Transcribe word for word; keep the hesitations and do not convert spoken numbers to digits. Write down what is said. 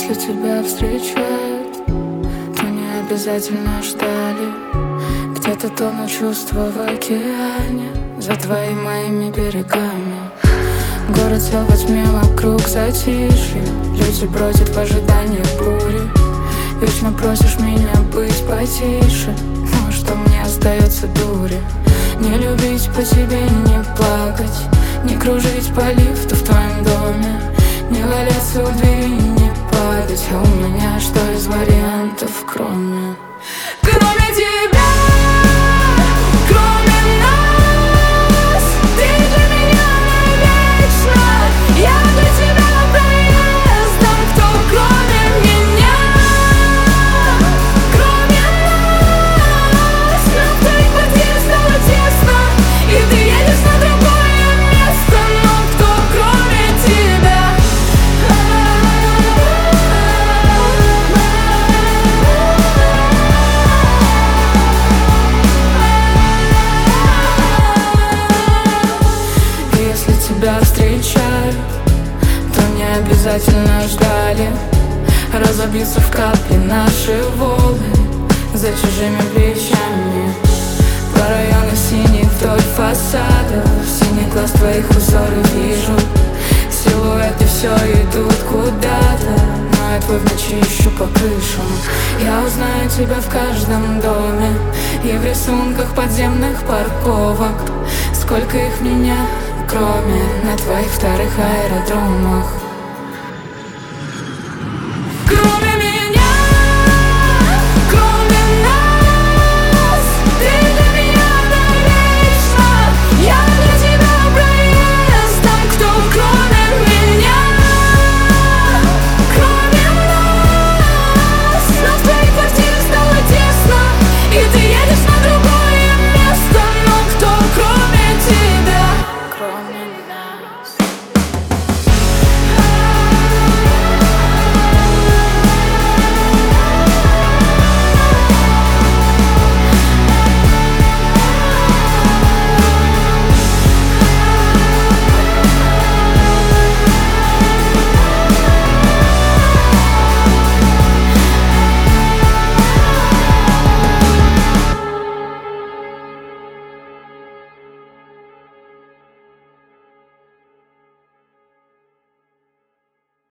Если тебя встречают, то не обязательно ждали. Где-то тонут чувства в океане, за твоими моими берегами. Город сел во тьме, вокруг затишье. Люди бродят в ожидании бури. Вечно просишь меня быть потише, но что мне остается, дури? Не любить по тебе и не плакать, не кружить по лифту в твоем доме, не валяться у двери и не падать. А у меня что из вариантов, кроме Кроме тебя, кроме нас? Ты для меня навечно, я для тебя проездом. Кто кроме меня, кроме нас? Нам в твоей квартире стало тесно, и ты едешь на другое место. Но кто кроме тебя? Если тебя встречают, то не обязательно ждали. Разобьются в капли наши волны за чужими плечами. По району синих вдоль фасадов, синий глаз твоих узоры вижу. Силуэты все идут куда-то, но я твой в ночи ищу по крышам. Я узнаю тебя в каждом доме и в рисунках подземных парковок. Сколько их меня, кроме на твоих вторых аэродромах.